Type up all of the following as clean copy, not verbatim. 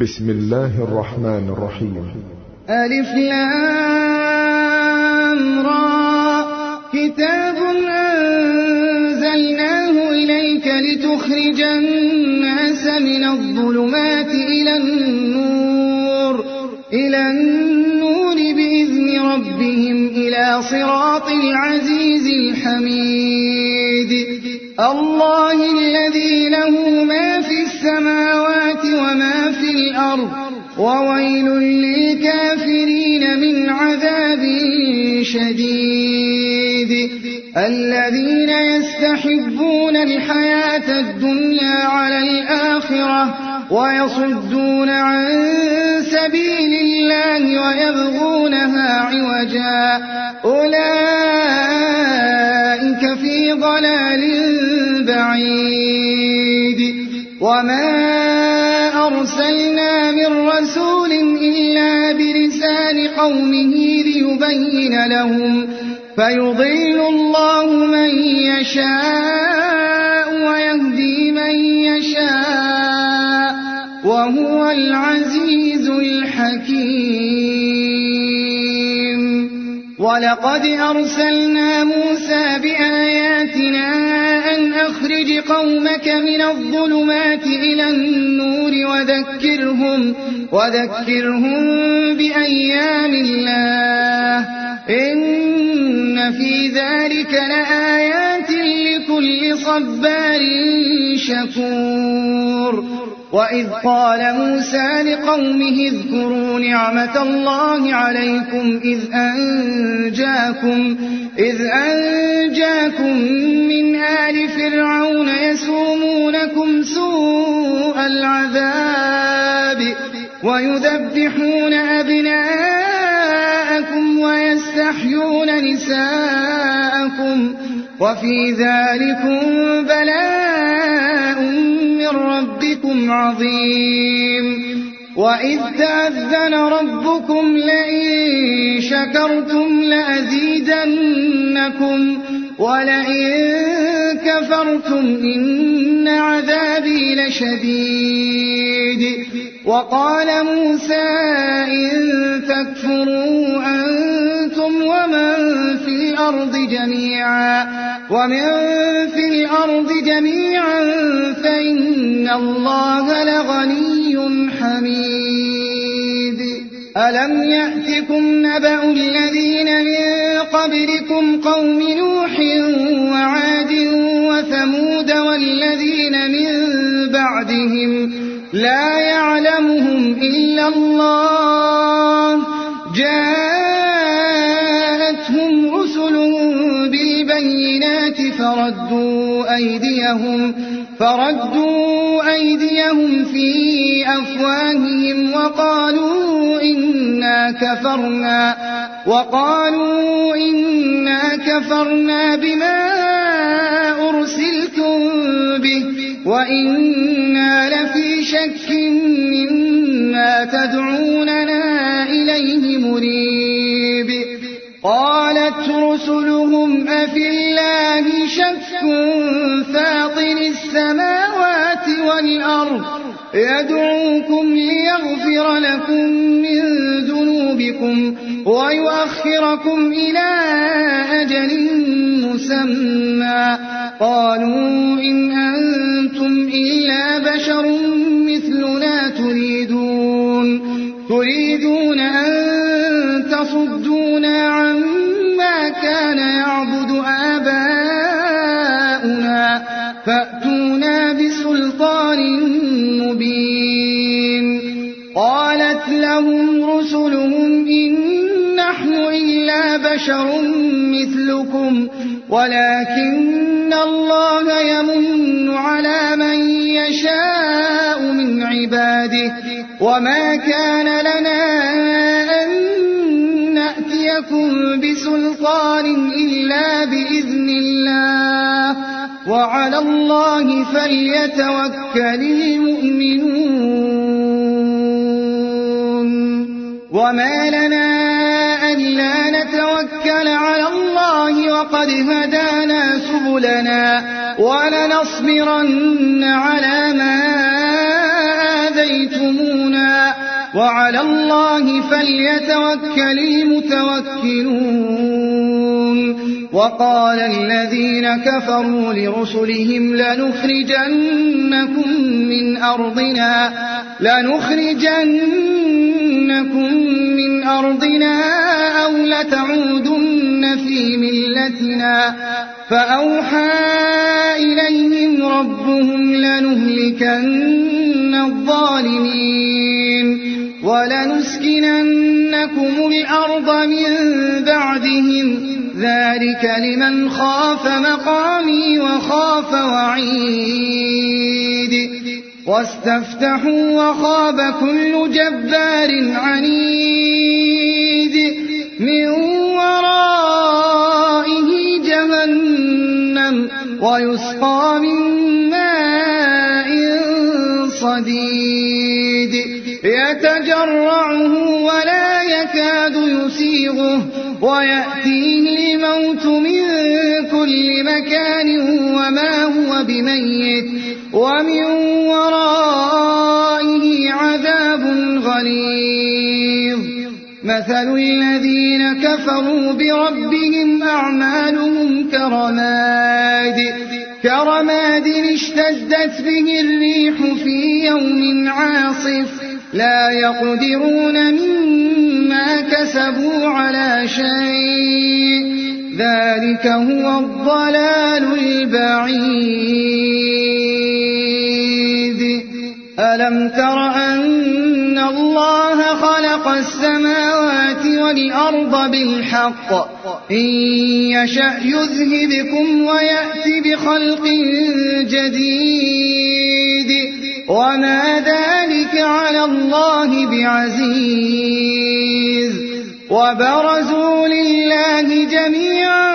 بسم الله الرحمن الرحيم. ألف لام را، كتاب أنزلناه إليك لتخرج الناس من الظلمات إلى النور بإذن ربهم إلى صراط العزيز الحميد. الله الذي له ما في السماوات وما في الأرض، وويل للكافرين من عذاب شديد. الذين يستحبون الحياة الدنيا على الآخرة ويصدون عن سبيل الله ويبغونها عوجا، أولئك في ضلال بعيد. وما أرسلنا من رسول إلا بلسان قومه ليبين لهم، فيضل الله من يشاء ويهدي من يشاء، وهو العزيز الحكيم. ولقد أرسلنا موسى بآياتنا أن أخرج قومك من الظلمات إلى النور وذكرهم بأيام الله، إن في ذلك لآيات لكل صبار شكور. وإذ قال موسى لقومه اذكروا نعمة الله عليكم إذ أنجاكم من آل فرعون يسومونكم سوء العذاب ويذبحون أبناءكم ويستحيون نساءكم، وفي ذلكم بلاء من ربكم عظيم. وإذ تأذن ربكم لئن شكرتم لأزيدنكم ولئن كفرتم إن عذابي لشديد. وقال موسى إن تكفروا أنتم ومن في الأرض جميعا فإن الله لغني حميد. ألم يأتكم نبأ الذين من قبلكم قوم نوح وعاد وثمود والذين من بعدهم لا يعلمهم إلا الله، جاءتهم رسلهم بالبينات فردوا أيديهم في أفواههم وقالوا إنا كفرنا بما أرسلتم به وإنا لفي شك مما تدعوننا إليه مريب. قالت رسلهم أفي الله شك فاطر السماوات والأرض يدعوكم ليغفر لكم من ذنوبكم ويؤخركم إلى أجل مسمى، قالوا إن أنتم إلا بشر مثلنا تريدون أن تصدونا عما كان يعبد آباؤنا فأتونا بسلطان مبين. قالت لهم رسلهم إن نحن إلا بشر مثلكم ولكن الله يمن على من يشاء من عباده، وما كان لنا أن نأتيكم بسلطان إلا بإذن الله، وعلى الله فليتوكل المؤمنون. وما لنا ألا نتوكل على الله وقد هدانا سبلنا ولنصبرن على ما هديتمونا وعلى الله فليتوكل المتوكلون وقال الذين كفروا لرسلهم لنخرجنكم من أرضنا أو لتعودن في ملتنا فأوحى إليهم ربهم لنهلكن الظالمين ولنسكننكم الأرض من بعدهم ذلك لمن خاف مقامي وخاف وعيد واستفتحوا وخاب كل جبار عنيد من ورائه جهنم ويسقى من ماء صديد يتجرعه ولا يكاد يسيغه ويأتيه الموت من كل مكان وما هو بميت ومن ورائه عذاب غليظ مثل الذين كفروا بربهم أعمالهم كرماد اشتدت به الريح في يوم عاصف لا يقدرون مما كسبوا على شيء ذلك هو الضلال البعيد ألم تر أن الله خلق السماوات والأرض بالحق إن يشأ يذهبكم ويأتي بخلق جديد وما ذلك على الله بعزيز وبرزوا لله جميعا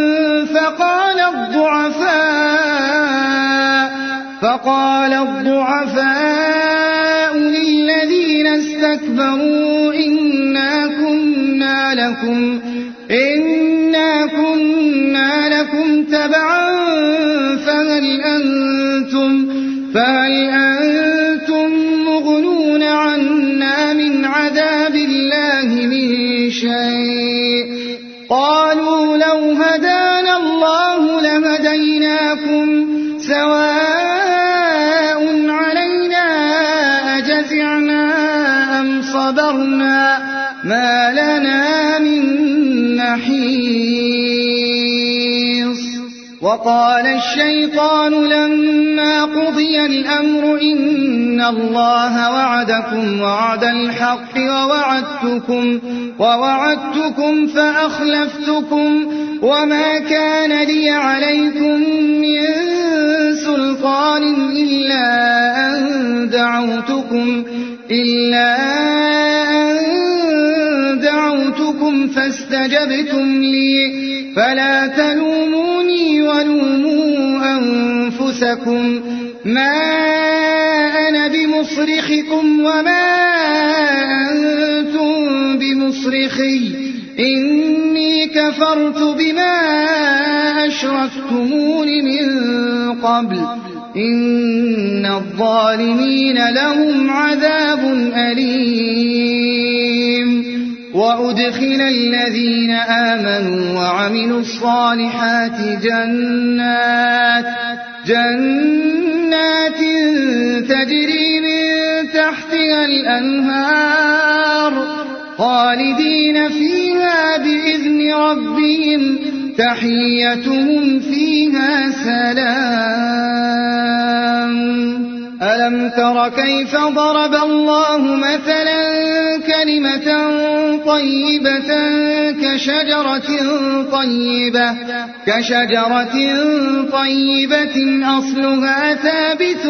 فقال الضعفاء للذين استكبروا إنا كنا لكم تبعا فهل أنتم مغنون عنا من عذاب الله من شيء قالوا لو هدانا الله لهديناكم سواء علينا أجزعنا أم صبرنا ما لنا من محيص وقال الشيطان لما قضي الأمر إن الله وعدكم وعد الحق ووعدتكم فأخلفتكم وما كان لي عليكم من سلطان إلا أن دعوتكم فاستجبتم لي فلا تلوموني ولوموا أنفسكم ما أنا بمصرخكم وما أنتم بمصرخي إني كفرت بما أشركتمون من قبل إن الظالمين لهم عذاب أليم وأدخل الذين آمنوا وعملوا الصالحات جنات تجري من تحتها الأنهار خالدين فيها بإذن ربهم تحيتهم فيها سلام ألم تر كيف ضرب الله مثلا كلمة طيبة كشجرة طيبة أصلها ثابت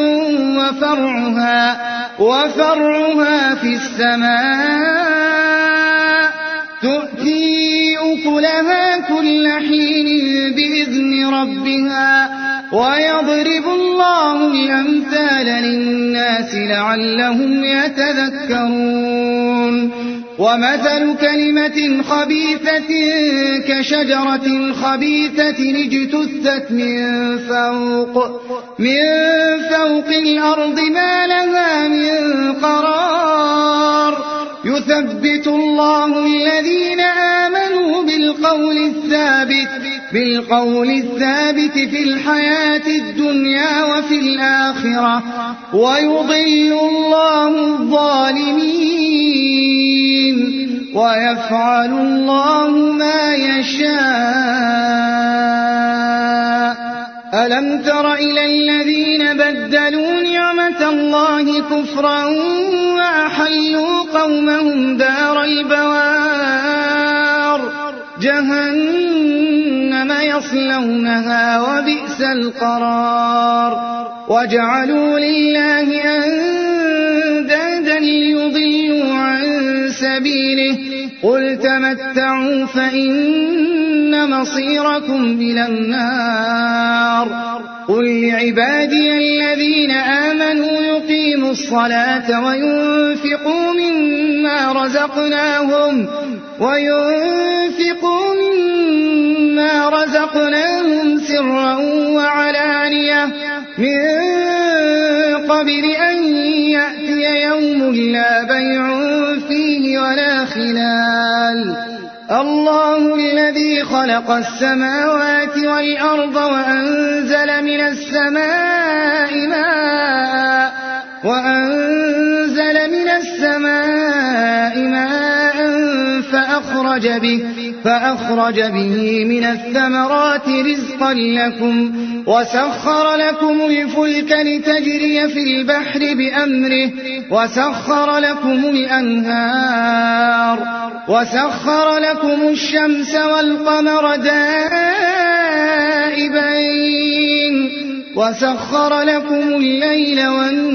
وفرعها في السماء تؤتي أكلها كل حين بإذن ربها ويضرب الله الأمثال للناس لعلهم يتذكرون ومثل كلمة خبيثة كشجرة خبيثة اجتثت من فوق الأرض ما لها من قرار يثبت الله الذين آمنوا بالقول الثابت في الحياة الدنيا وفي الآخرة ويضل الله الظالمين ويفعل الله ما يشاء. ألم تر إلى الذين بدلوا نعمة الله كفرا وأحلوا قومهم دار البوار جهنم يصلونها وبئس القرار وجعلوا لله أندادا ليضلوا عن سبيله قل تمتعوا فإن مصيركم إلى النار قل لعبادي الذين آمنوا يقيموا الصلاة وينفقوا مما رزقناهم سرا وعلانية من قبل أن يأتي يوم لا بيع فيه ولا خلال الله الذي خلق السماوات والأرض وأنزل من السماء ماء فأخرج به من الثمرات رزقا لكم وسخر لكم الفلك لتجري في البحر بأمره وسخر لكم الأنهار وسخر لكم الشمس والقمر دائبين وسخر لكم الليل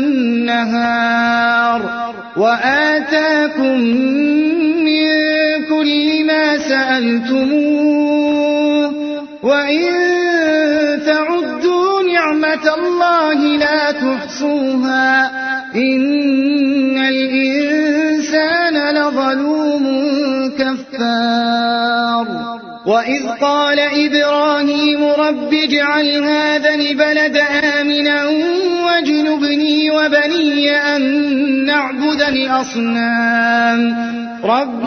والنهار وآتاكم من كل ما سألتموه وإن تعدوا نعمة الله لا تحصوها إن الإنسان لظلوم كفار وإذ قال إبراهيم رب اجعل هذا البلد آمنا واجنبني وبني أن نعبد الأصنام رب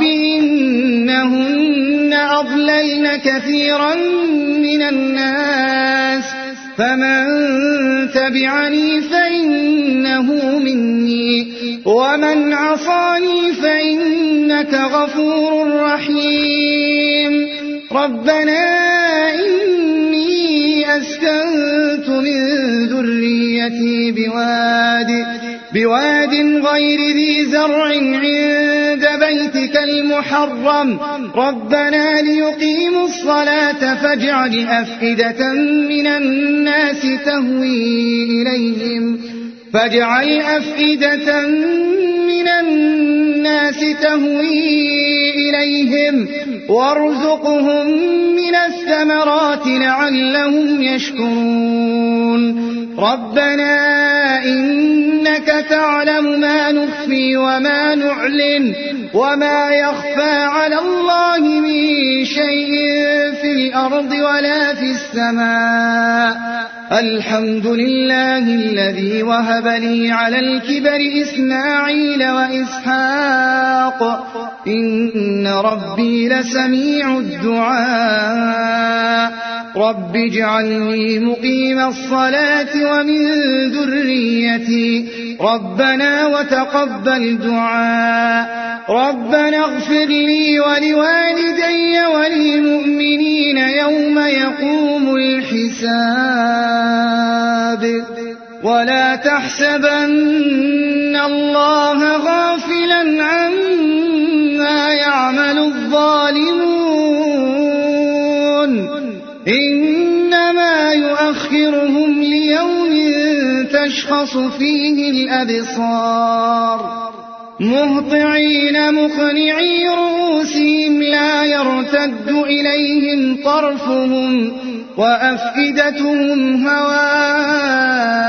إنهن أضللن كثيرا من الناس فمن تبعني فإنه مني ومن عصاني فإنك غفور رحيم ربنا إني أسكنت من ذريتي بواد غير ذي زرع عند بيتك المحرم ربنا ليقيموا الصلاة فاجعل أفئدة من الناس تهوي إليهم وارزقهم من الثمرات لعلهم يشكرون ربنا إنك تعلم ما نخفي وما نعلن وما يخفى على الله من شيء في الأرض ولا في السماء الحمد لله الذي وهب لي على الكبر إسماعيل وإسحاق إن ربي لسميع الدعاء رب اجعلني مقيم الصلاة ومن ذريتي ربنا وتقبل دعاء ربنا اغفر لي ولوالدي وللمؤمنين يوم يقوم الحساب ولا تحسبن الله غافلا عما يعمل الظالمون إنما يؤخرهم ليوم تشخص فيه الأبصار مهطعين مقنعي رؤوسهم لا يرتد إليهم طرفهم وأفئدتهم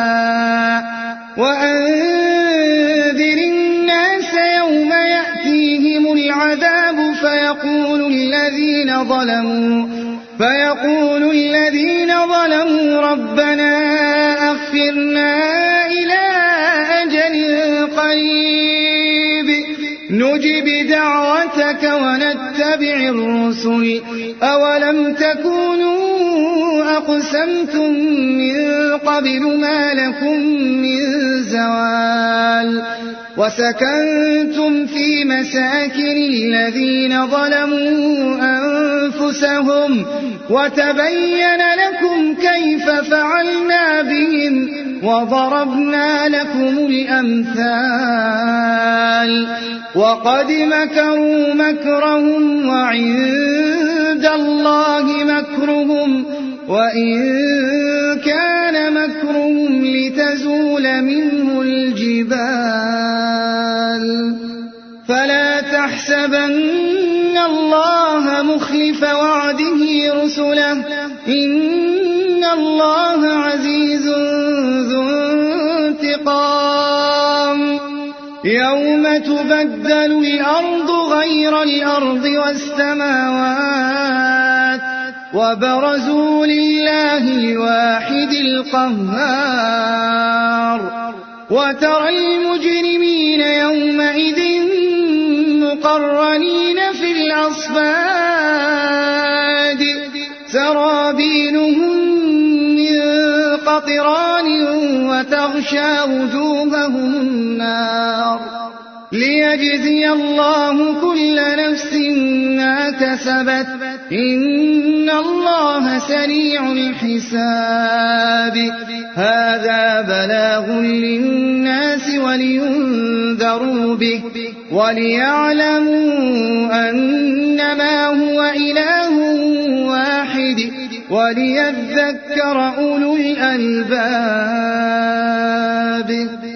هواء وأنذر الناس يوم يأتي العذاب فيقول الذين ظلموا ربنا أخرنا إلى أجل قريب نجب دعوتك ونتبع الرسل أولم تكونوا أقسمتم من قبل ما لكم من زوال وسكنتم في مساكن الذين ظلموا أنفسهم وتبين لكم كيف فعلنا بهم وضربنا لكم الأمثال وقد مكروا مكرهم وعند الله مكرهم وإن كان مكرهم لتزول منه الجبال فلا تحسبن الله مخلف وعده رسله إن الله عزيز ذو انتقام يوم تبدل الأرض غير الأرض والسماوات وبرزوا لله الواحد القهار وترى المجرمين يومئذ مقرنين في الأصفاد سرابيلهم من قطران وتغشى وجوههم النار ليجزي الله كل نفس ما كسبت إن الله سريع الحساب هذا بلاغ للناس ولينذروا به وليعلموا أنما هو إله واحد وليذكر أولو الألباب